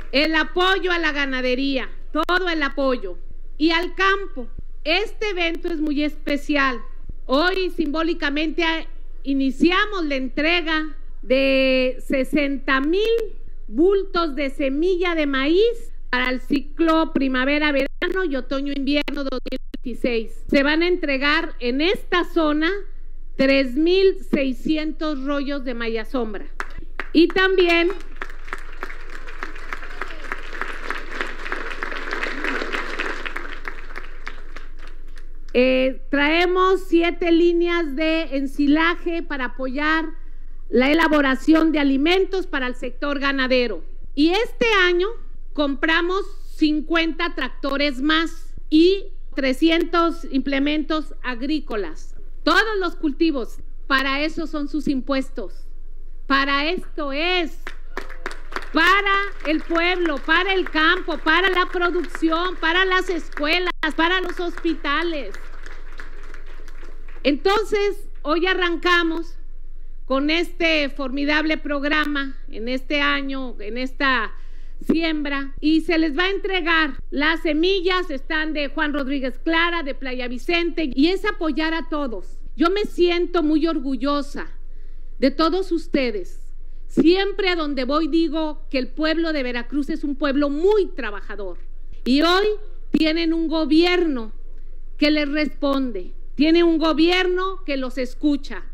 el apoyo a la ganadería, todo el apoyo, y al campo. Este evento es muy especial. Hoy simbólicamente iniciamos la entrega de 60,000 bultos de semilla de maíz para el ciclo primavera-verano y otoño-invierno 2026. Se van a entregar en esta zona 3,600 rollos de malla sombra. Y también traemos 7 líneas de ensilaje para apoyar la elaboración de alimentos para el sector ganadero. Y este año compramos 50 tractores más y 300 implementos agrícolas. Todos los cultivos, para eso son sus impuestos. Para esto es, para el pueblo, para el campo, para la producción, para las escuelas, para los hospitales. Entonces, hoy arrancamos con este formidable programa en este año, en esta siembra, y se les va a entregar las semillas. Están de Juan Rodríguez Clara, de Playa Vicente, y es apoyar a todos. Yo me siento muy orgullosa de todos ustedes. Siempre a donde voy digo que el pueblo de Veracruz es un pueblo muy trabajador, y hoy tienen un gobierno que les responde, tiene un gobierno que los escucha.